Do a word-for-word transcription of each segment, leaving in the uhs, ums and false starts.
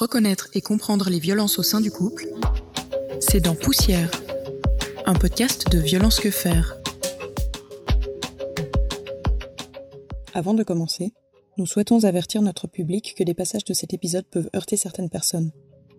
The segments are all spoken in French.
reconnaître et comprendre les violences au sein du couple, c'est dans Poussière, un podcast de Violence que faire. Avant de commencer, nous souhaitons avertir notre public que des passages de cet épisode peuvent heurter certaines personnes.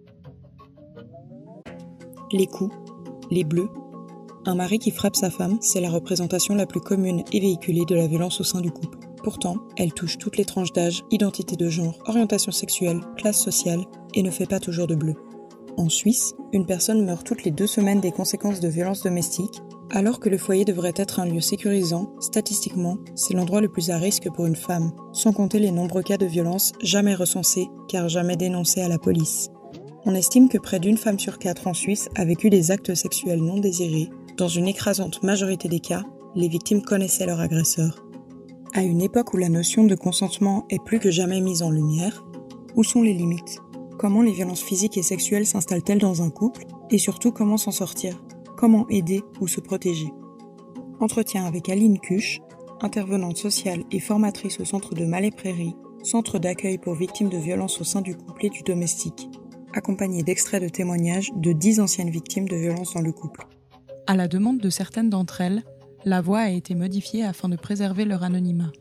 Les coups, les bleus, un mari qui frappe sa femme, c'est la représentation la plus commune et véhiculée de la violence au sein du couple. Pourtant, elle touche toutes les tranches d'âge, identité de genre, orientation sexuelle, classe sociale et ne fait pas toujours de bleu. En Suisse, une personne meurt toutes les deux semaines des conséquences de violences domestiques. Alors que le foyer devrait être un lieu sécurisant, statistiquement, c'est l'endroit le plus à risque pour une femme, sans compter les nombreux cas de violence jamais recensés, car jamais dénoncés à la police. On estime que près d'une femme sur quatre en Suisse a vécu des actes sexuels non désirés. Dans une écrasante majorité des cas, les victimes connaissaient leur agresseur. À une époque où la notion de consentement est plus que jamais mise en lumière, où sont les limites ? Comment les violences physiques et sexuelles s'installent-elles dans un couple ? Et surtout, comment s'en sortir ? Comment aider ou se protéger ? Entretien avec Aline Cuche, intervenante sociale et formatrice au centre de Malais-Prairies, centre d'accueil pour victimes de violences au sein du couple et du domestique, accompagnée d'extraits de témoignages de dix anciennes victimes de violences dans le couple. À la demande de certaines d'entre elles, la voix a été modifiée afin de préserver leur anonymat.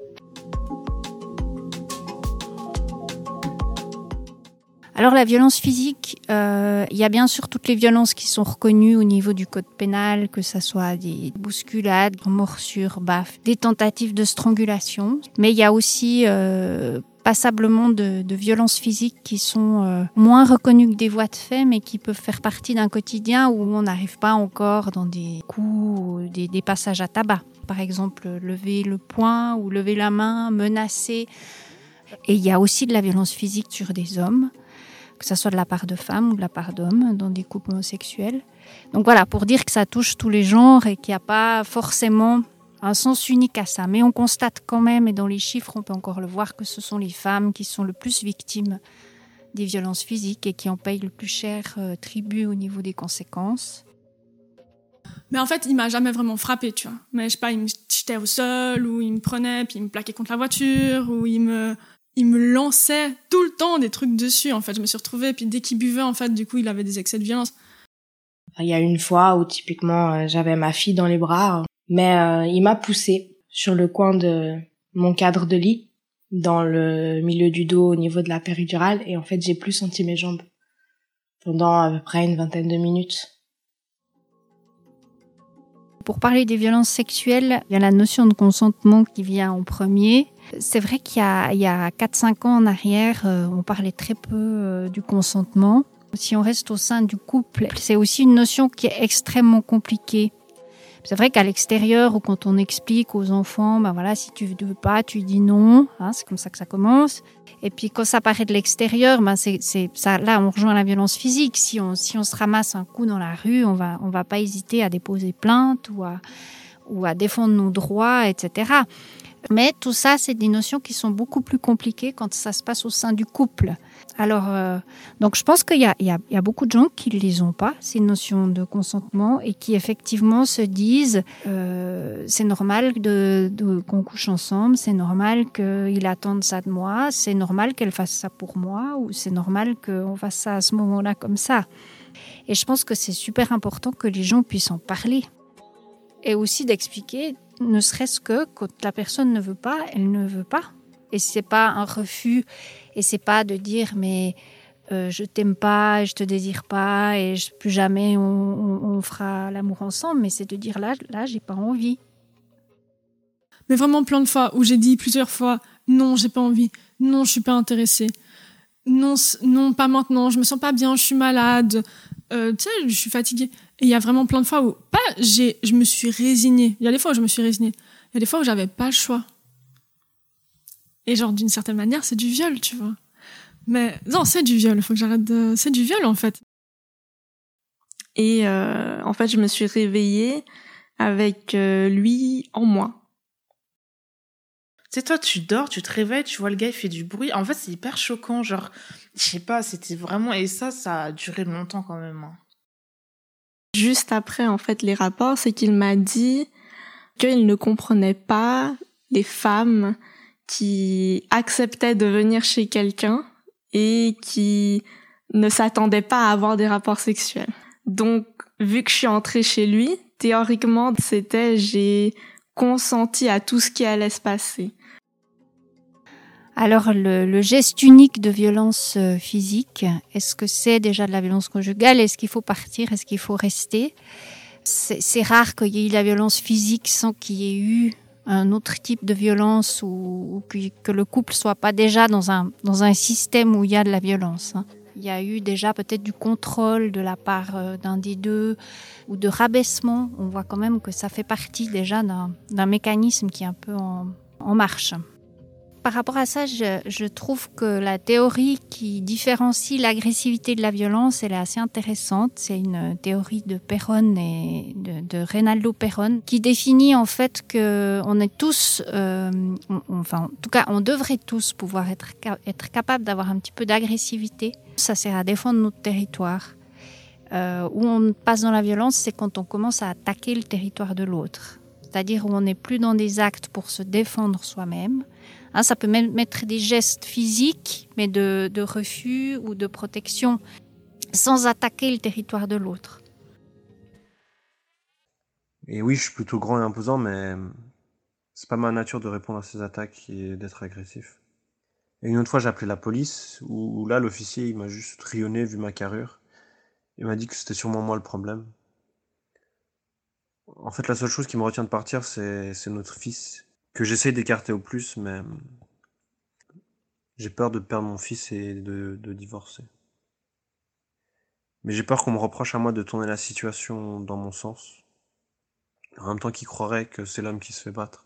Alors la violence physique, euh, il y a bien sûr toutes les violences qui sont reconnues au niveau du code pénal, que ça soit des bousculades, morsures, baffes, des tentatives de strangulation. Mais il y a aussi euh, passablement de, de violences physiques qui sont euh, moins reconnues que des voies de fait, mais qui peuvent faire partie d'un quotidien où on n'arrive pas encore dans des coups ou des, des passages à tabac. Par exemple, lever le poing ou lever la main, menacer. Et il y a aussi de la violence physique sur des hommes, que ce soit de la part de femmes ou de la part d'hommes dans des couples homosexuels. Donc voilà, pour dire que ça touche tous les genres et qu'il n'y a pas forcément un sens unique à ça. Mais on constate quand même, et dans les chiffres, on peut encore le voir, que ce sont les femmes qui sont le plus victimes des violences physiques et qui en payent le plus cher euh, tribut au niveau des conséquences. Mais en fait, il m'a jamais vraiment frappé, tu vois. Mais je sais pas, il me jetait au sol, ou il me prenait, puis il me plaquait contre la voiture, ou il me... il me lançait tout le temps des trucs dessus, en fait. Je me suis retrouvée, puis dès qu'il buvait, en fait, du coup, il avait des excès de violence. Il y a une fois où, typiquement, euh, j'avais ma fille dans les bras, mais euh, il m'a poussée sur le coin de mon cadre de lit, dans le milieu du dos, au niveau de la péridurale, et en fait, j'ai plus senti mes jambes pendant à peu près une vingtaine de minutes. Pour parler des violences sexuelles, il y a la notion de consentement qui vient en premier. C'est vrai qu'il y a, il y a quatre cinq ans en arrière, euh, on parlait très peu euh, du consentement. Si on reste au sein du couple, c'est aussi une notion qui est extrêmement compliquée. C'est vrai qu'à l'extérieur, ou quand on explique aux enfants, ben voilà, si tu ne veux pas, tu dis non, hein, c'est comme ça que ça commence. Et puis quand ça paraît de l'extérieur, ben c'est, c'est ça. Là, on rejoint la violence physique. Si on si on se ramasse un coup dans la rue, on va on va pas hésiter à déposer plainte ou à ou à défendre nos droits, et cetera. Mais tout ça, c'est des notions qui sont beaucoup plus compliquées quand ça se passe au sein du couple. Alors, euh, donc je pense qu'il y a, il y a, il y a beaucoup de gens qui ne les ont pas, ces notions de consentement, et qui effectivement se disent euh, c'est normal de, de, qu'on couche ensemble, c'est normal qu'il attende ça de moi, c'est normal qu'elle fasse ça pour moi, ou c'est normal qu'on fasse ça à ce moment-là comme ça. Et je pense que c'est super important que les gens puissent en parler. Et aussi d'expliquer, ne serait-ce que quand la personne ne veut pas, elle ne veut pas. Et c'est pas un refus, et c'est pas de dire mais euh, je t'aime pas, je te désire pas, et je, plus jamais on, on, on fera l'amour ensemble. Mais c'est de dire là, là, j'ai pas envie. Mais vraiment plein de fois où j'ai dit plusieurs fois non, j'ai pas envie, non, je suis pas intéressée, non, non, pas maintenant, je me sens pas bien, je suis malade, euh, tu sais, je suis fatiguée. Et il y a vraiment plein de fois où pas, j'ai, je me suis résignée. Il y a des fois où je me suis résignée. Il y a des fois où j'avais pas le choix. Et genre, d'une certaine manière, c'est du viol, tu vois. Mais non, c'est du viol, il faut que j'arrête de... C'est du viol, en fait. Et euh, en fait, je me suis réveillée avec euh, lui en moi. Tu sais, toi, tu dors, tu te réveilles, tu vois le gars, il fait du bruit. En fait, c'est hyper choquant, genre, je sais pas, c'était vraiment... Et ça, ça a duré longtemps quand même. Hein. Juste après, en fait, les rapports, c'est qu'il m'a dit qu'il ne comprenait pas les femmes qui acceptaient de venir chez quelqu'un et qui ne s'attendait pas à avoir des rapports sexuels. Donc, vu que je suis entrée chez lui, théoriquement, c'était j'ai consenti à tout ce qui allait se passer. Alors, le, le geste unique de violence physique, est-ce que c'est déjà de la violence conjugale? Est-ce qu'il faut partir? Est-ce qu'il faut rester? c'est, c'est rare qu'il y ait eu la violence physique sans qu'il y ait eu un autre type de violence ou, ou que, que le couple soit pas déjà dans un, dans un système où il y a de la violence. Hein. Il y a eu déjà peut-être du contrôle de la part d'un des deux ou de rabaissement. On voit quand même que ça fait partie déjà d'un, d'un mécanisme qui est un peu en, en marche. Par rapport à ça, je, je trouve que la théorie qui différencie l'agressivité de la violence, elle est assez intéressante. C'est une théorie de Perón et de, de Reynaldo Perón qui définit en fait que on est tous, euh, on, enfin en tout cas, on devrait tous pouvoir être être capable d'avoir un petit peu d'agressivité. Ça sert à défendre notre territoire. Euh, où on passe dans la violence, c'est quand on commence à attaquer le territoire de l'autre. C'est-à-dire où on n'est plus dans des actes pour se défendre soi-même. Hein, ça peut même être des gestes physiques, mais de, de refus ou de protection, sans attaquer le territoire de l'autre. Et oui, je suis plutôt grand et imposant, mais c'est pas ma nature de répondre à ces attaques et d'être agressif. Et une autre fois, j'ai appelé la police, où, où là, l'officier, il m'a juste rayonné, vu ma carrure. Il m'a dit que c'était sûrement moi le problème. En fait, la seule chose qui me retient de partir, c'est, c'est notre fils, que j'essaye d'écarter au plus, mais j'ai peur de perdre mon fils et de, de divorcer. Mais j'ai peur qu'on me reproche à moi de tourner la situation dans mon sens, en même temps qu'il croirait que c'est l'homme qui se fait battre.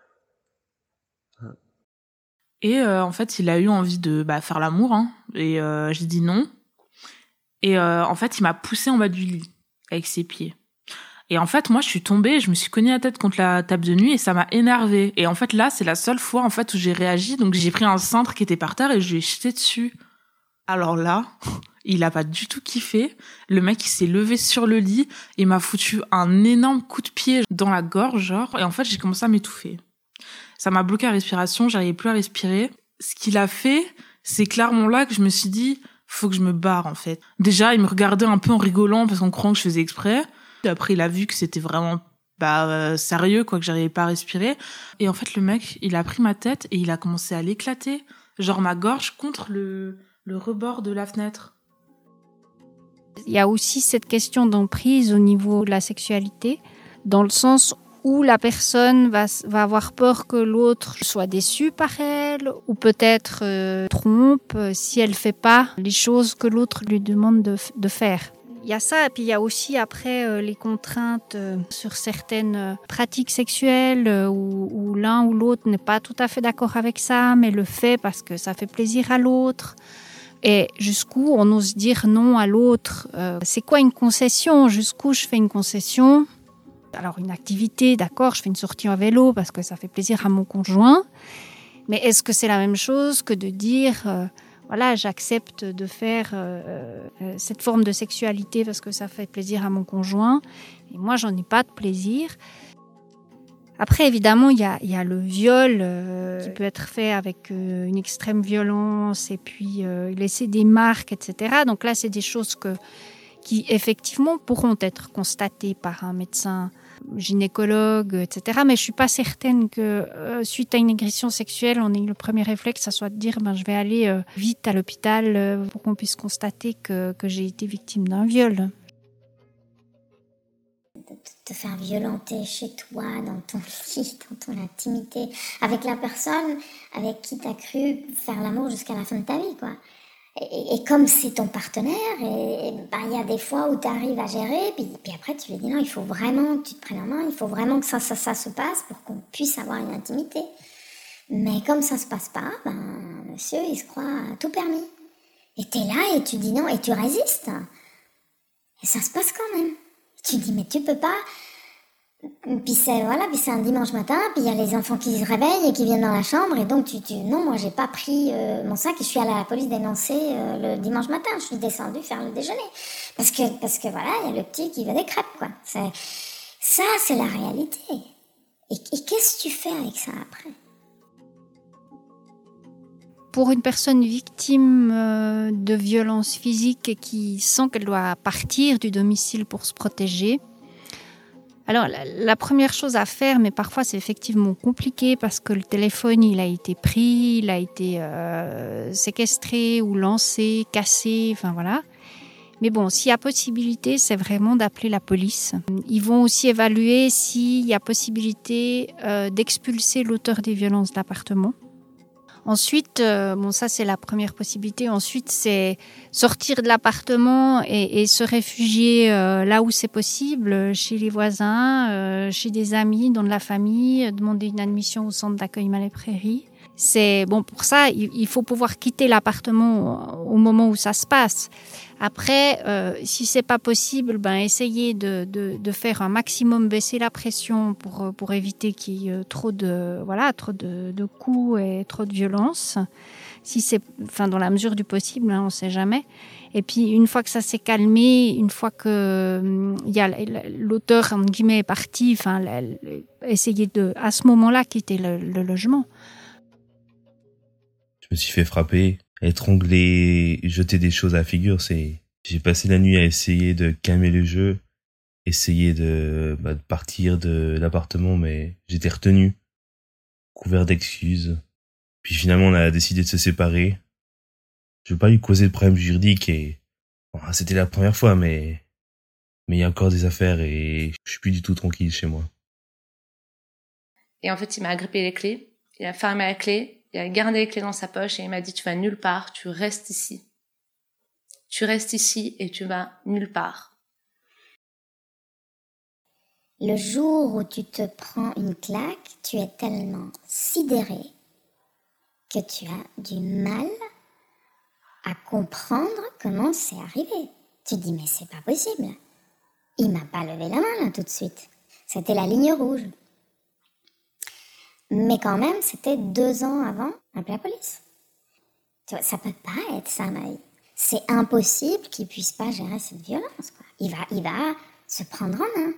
Et euh, en fait, il a eu envie de bah, faire l'amour, hein, et euh, j'ai dit non. Et euh, en fait, il m'a poussée en bas du lit, avec ses pieds. Et en fait, moi, je suis tombée, je me suis cognée la tête contre la table de nuit et ça m'a énervée. Et en fait, là, c'est la seule fois en fait où j'ai réagi. Donc, j'ai pris un cintre qui était par terre et je lui ai jeté dessus. Alors là, il a pas du tout kiffé. Le mec, il s'est levé sur le lit et m'a foutu un énorme coup de pied dans la gorge, genre. Et en fait, j'ai commencé à m'étouffer. Ça m'a bloqué la respiration, j'arrivais plus à respirer. Ce qu'il a fait, c'est clairement là que je me suis dit, faut que je me barre, en fait. Déjà, il me regardait un peu en rigolant parce qu'on croyait que je faisais exprès. Après, il a vu que c'était vraiment bah, euh, sérieux, quoi, que j'arrivais pas à respirer. Et en fait, le mec, il a pris ma tête et il a commencé à l'éclater. Genre ma gorge contre le, le rebord de la fenêtre. Il y a aussi cette question d'emprise au niveau de la sexualité, dans le sens où la personne va, va avoir peur que l'autre soit déçu par elle, ou peut-être euh, trompe si elle fait pas les choses que l'autre lui demande de, de faire. Il y a ça, et puis il y a aussi après euh, les contraintes euh, sur certaines euh, pratiques sexuelles euh, où, où l'un ou l'autre n'est pas tout à fait d'accord avec ça, mais le fait parce que ça fait plaisir à l'autre. Et jusqu'où on ose dire non à l'autre. Euh, c'est quoi une concession? Jusqu'où je fais une concession? Alors une activité, d'accord, je fais une sortie en vélo parce que ça fait plaisir à mon conjoint. Mais est-ce que c'est la même chose que de dire... Euh, Voilà, j'accepte de faire euh, euh, cette forme de sexualité parce que ça fait plaisir à mon conjoint. Et moi, j'en ai pas de plaisir. Après, évidemment, il y a, y a le viol euh, qui peut être fait avec euh, une extrême violence et puis euh, laisser des marques, et cetera. Donc là, c'est des choses que, qui, effectivement, pourront être constatées par un médecin gynécologue, et cetera. Mais je suis pas certaine que euh, suite à une agression sexuelle, on ait le premier réflexe, ça soit de dire ben, je vais aller euh, vite à l'hôpital euh, pour qu'on puisse constater que, que j'ai été victime d'un viol. De te faire violenter chez toi, dans ton lit, dans ton intimité, avec la personne avec qui tu as cru faire l'amour jusqu'à la fin de ta vie, quoi. Et, et comme c'est ton partenaire, et ben il y a des fois où tu arrives à gérer, puis, puis après tu lui dis non, il faut vraiment que tu te prennes en main, il faut vraiment que ça, ça, ça se passe pour qu'on puisse avoir une intimité. Mais comme ça se passe pas, ben monsieur il se croit tout permis. Et t'es là et tu dis non et tu résistes. Et ça se passe quand même. Et tu dis mais tu peux pas. Puis c'est voilà, puis c'est un dimanche matin, puis il y a les enfants qui se réveillent et qui viennent dans la chambre, et donc tu, tu non, moi j'ai pas pris euh, mon sac et je suis allée à la police dénoncer euh, le dimanche matin. Je suis descendue faire le déjeuner parce que parce que voilà, il y a le petit qui veut des crêpes, quoi. C'est ça, c'est la réalité. Et, et qu'est-ce que tu fais avec ça après? Pour une personne victime euh, de violences physiques et qui sent qu'elle doit partir du domicile pour se protéger, alors la, la première chose à faire, mais parfois c'est effectivement compliqué parce que le téléphone il a été pris, il a été euh, séquestré ou lancé, cassé, enfin voilà. Mais bon, s'il y a possibilité, c'est vraiment d'appeler la police. Ils vont aussi évaluer s'il y a possibilité euh, d'expulser l'auteur des violences de l'appartement. Ensuite, euh, bon ça c'est la première possibilité. Ensuite, c'est sortir de l'appartement et, et se réfugier euh, là où c'est possible, chez les voisins, euh, chez des amis, dans de la famille, demander une admission au centre d'accueil Malais-Prairies. C'est bon pour ça, il, il faut pouvoir quitter l'appartement au, au moment où ça se passe. Après, euh, si c'est pas possible, ben essayer de, de, de faire un maximum baisser la pression pour pour éviter qu'il y ait trop de voilà trop de, de coups et trop de violence. Si c'est, enfin dans la mesure du possible, hein, on sait jamais. Et puis une fois que ça s'est calmé, une fois que il y a l'auteur entre guillemets est parti, enfin essayer de à ce moment-là quitter le, le logement. Je me suis fait frapper, étrangler, jeter des choses à la figure. C'est, j'ai passé la nuit à essayer de calmer le jeu, essayer de, bah, de partir de l'appartement, mais j'étais retenu, couvert d'excuses. Puis finalement, on a décidé de se séparer. Je veux pas lui causer de problèmes juridiques et bon, c'était la première fois, mais mais il y a encore des affaires et je suis plus du tout tranquille chez moi. Et en fait, il m'a agrippé les clés, il a fermé la clé. Il a gardé les clés dans sa poche et il m'a dit « Tu vas nulle part, tu restes ici. Tu restes ici et tu vas nulle part. » Le jour où tu te prends une claque, tu es tellement sidéré que tu as du mal à comprendre comment c'est arrivé. Tu te dis « Mais c'est pas possible. Il m'a pas levé la main là tout de suite. C'était la ligne rouge. » Mais quand même, c'était deux ans avant d'appeler la police. Tu vois, ça peut pas être ça, Maï. C'est impossible qu'il puisse pas gérer cette violence, quoi. Il va, il va se prendre en main.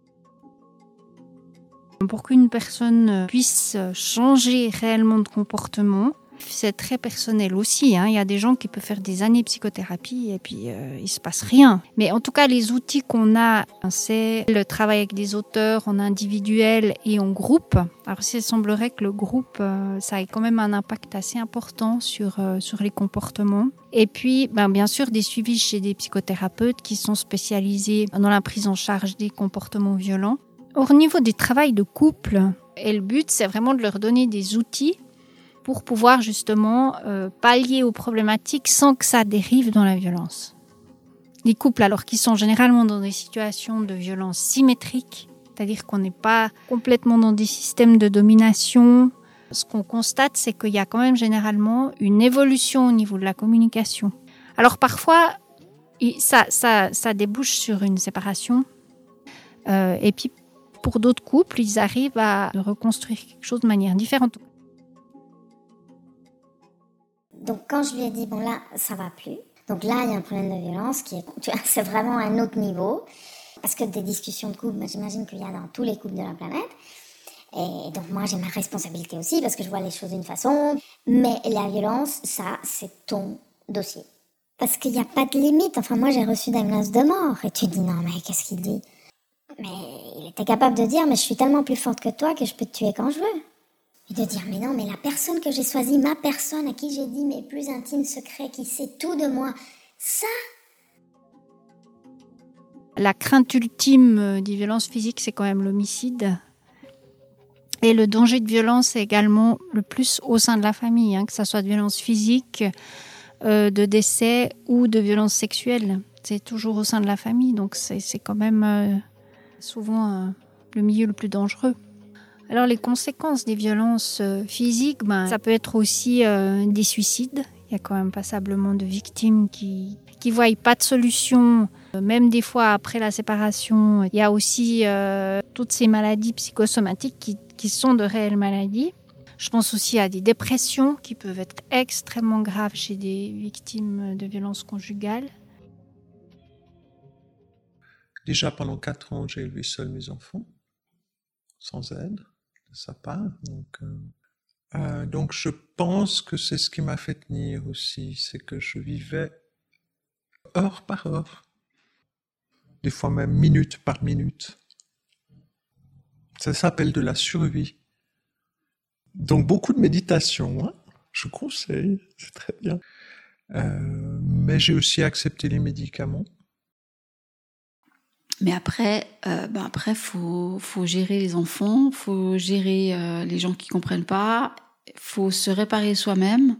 Pour qu'une personne puisse changer réellement de comportement, c'est très personnel aussi, hein. Il y a des gens qui peuvent faire des années de psychothérapie et puis euh, il se passe rien. Mais en tout cas, les outils qu'on a, c'est le travail avec des auteurs en individuel et en groupe. Alors, il semblerait que le groupe, euh, ça ait quand même un impact assez important sur euh, sur les comportements. Et puis, ben, bien sûr, des suivis chez des psychothérapeutes qui sont spécialisés dans la prise en charge des comportements violents. Au niveau du travail de couple, et le but, c'est vraiment de leur donner des outils pour pouvoir justement euh, pallier aux problématiques sans que ça dérive dans la violence. Les couples, alors qui sont généralement dans des situations de violence symétrique, c'est-à-dire qu'on n'est pas complètement dans des systèmes de domination, ce qu'on constate, c'est qu'il y a quand même généralement une évolution au niveau de la communication. Alors parfois, ça, ça, ça débouche sur une séparation, euh, et puis pour d'autres couples, ils arrivent à reconstruire quelque chose de manière différente. Donc quand je lui ai dit, bon là, ça va plus. Donc là, il y a un problème de violence qui est, tu vois, c'est vraiment un autre niveau. Parce que des discussions de couple, j'imagine qu'il y a dans tous les couples de la planète. Et donc moi, j'ai ma responsabilité aussi parce que je vois les choses d'une façon. Mais la violence, ça, c'est ton dossier. Parce qu'il n'y a pas de limite. Enfin, moi, j'ai reçu des menaces de mort. Et tu te dis, non, mais qu'est-ce qu'il dit? Mais il était capable de dire, mais je suis tellement plus forte que toi que je peux te tuer quand je veux. Et de dire, mais non, mais la personne que j'ai choisie, ma personne à qui j'ai dit mes plus intimes secrets, qui sait tout de moi, ça... La crainte ultime des violences physiques, c'est quand même l'homicide. Et le danger de violence est également le plus au sein de la famille, hein, que ce soit de violence physique, euh, de décès ou de violence sexuelle. C'est toujours au sein de la famille, donc c'est, c'est quand même euh, souvent euh, le milieu le plus dangereux. Alors les conséquences des violences euh, physiques, ben, ça peut être aussi euh, des suicides. Il y a quand même passablement de victimes qui qui voient pas de solution, même des fois après la séparation. Il y a aussi euh, toutes ces maladies psychosomatiques qui, qui sont de réelles maladies. Je pense aussi à des dépressions qui peuvent être extrêmement graves chez des victimes de violences conjugales. Déjà pendant quatre ans, j'ai élevé seul mes enfants, sans aide de sa part. Donc, euh, Euh, donc je pense que c'est ce qui m'a fait tenir aussi, c'est que je vivais heure par heure, des fois même minute par minute. Ça s'appelle de la survie. Donc beaucoup de méditation, hein, je conseille, c'est très bien. Euh, mais j'ai aussi accepté les médicaments. Mais après, euh, ben après, faut faut gérer les enfants, faut gérer euh, les gens qui comprennent pas, faut se réparer soi-même.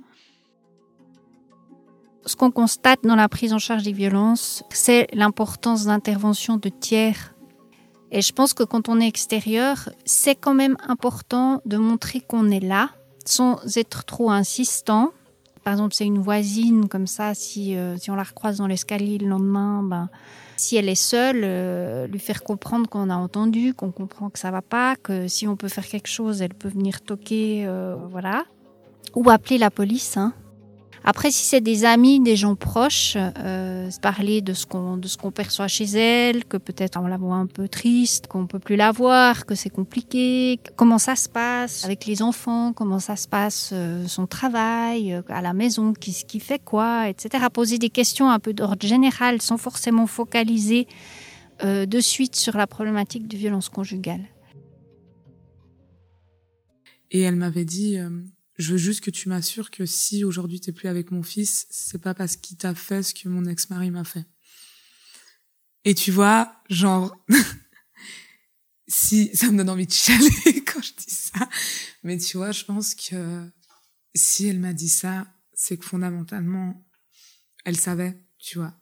Ce qu'on constate dans la prise en charge des violences, c'est l'importance d'intervention de tiers. Et je pense que quand on est extérieur, c'est quand même important de montrer qu'on est là, sans être trop insistant. Par exemple, c'est une voisine comme ça, si, euh, si on la recroise dans l'escalier le lendemain, ben, si elle est seule, euh, lui faire comprendre qu'on a entendu, qu'on comprend que ça va pas, que si on peut faire quelque chose, elle peut venir toquer, euh, voilà. Ou appeler la police, hein. Après, si c'est des amis, des gens proches, euh, parler de ce qu'on de ce qu'on perçoit chez elle, que peut-être on la voit un peu triste, qu'on peut plus la voir, que c'est compliqué, comment ça se passe avec les enfants, comment ça se passe euh, son travail euh, à la maison, qui qui fait quoi, et cetera. Poser des questions un peu d'ordre général, sans forcément focaliser euh, de suite sur la problématique de violence conjugale. Et elle m'avait dit. Euh... Je veux juste que tu m'assures que si aujourd'hui t'es plus avec mon fils, c'est pas parce qu'il t'a fait ce que mon ex-mari m'a fait. Et tu vois, genre, si, ça me donne envie de chialer quand je dis ça, mais tu vois, je pense que si elle m'a dit ça, c'est que fondamentalement, elle savait, tu vois.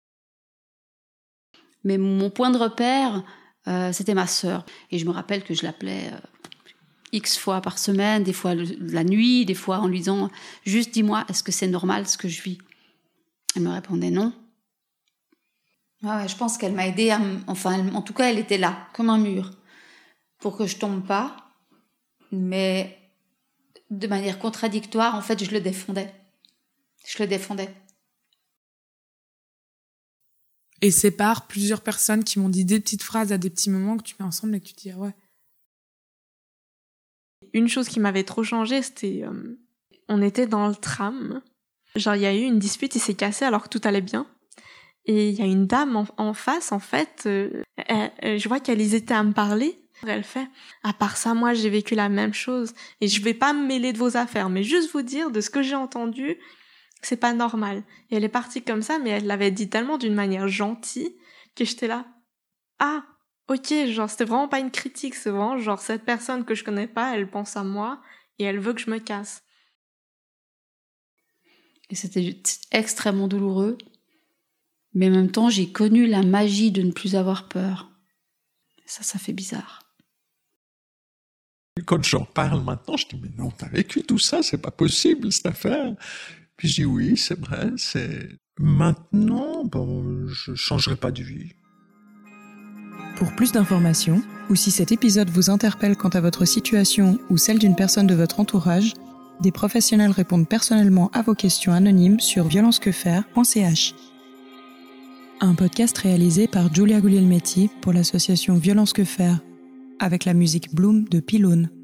Mais mon point de repère, euh, c'était ma sœur. Et je me rappelle que je l'appelais... Euh, X fois par semaine, des fois la nuit, des fois en lui disant « Juste dis-moi, est-ce que c'est normal ce que je vis ?» Elle me répondait non. Ouais, je pense qu'elle m'a aidée, à m... enfin, elle... en tout cas, elle était là, comme un mur, pour que je tombe pas. Mais de manière contradictoire, en fait, je le défendais. Je le défendais. Et c'est par plusieurs personnes qui m'ont dit des petites phrases à des petits moments que tu mets ensemble et que tu te dis « Ouais. » Une chose qui m'avait trop changé, c'était... Euh, on était dans le tram. Genre, il y a eu une dispute, il s'est cassé alors que tout allait bien. Et il y a une dame en, en face, en fait, euh, elle, elle, je vois qu'elle hésitait à me parler. Elle fait, à part ça, moi, j'ai vécu la même chose. Et je vais pas me mêler de vos affaires, mais juste vous dire de ce que j'ai entendu, c'est pas normal. Et elle est partie comme ça, mais elle l'avait dit tellement d'une manière gentille que j'étais là. Ah, ok, genre, c'était vraiment pas une critique, c'est vraiment genre, cette personne que je connais pas, elle pense à moi et elle veut que je me casse. Et c'était extrêmement douloureux. Mais en même temps, j'ai connu la magie de ne plus avoir peur. Ça, ça fait bizarre. Quand j'en parle maintenant, je dis « Mais non, t'as vécu tout ça, c'est pas possible, cette affaire. » Puis je dis « Oui, c'est vrai, c'est... Maintenant, bon, je changerai pas de vie. » Pour plus d'informations, ou si cet épisode vous interpelle quant à votre situation ou celle d'une personne de votre entourage, des professionnels répondent personnellement à vos questions anonymes sur violence que faire point c h. Un podcast réalisé par Julia Guglielmetti pour l'association Violence que faire, avec la musique Bloom de Pylone.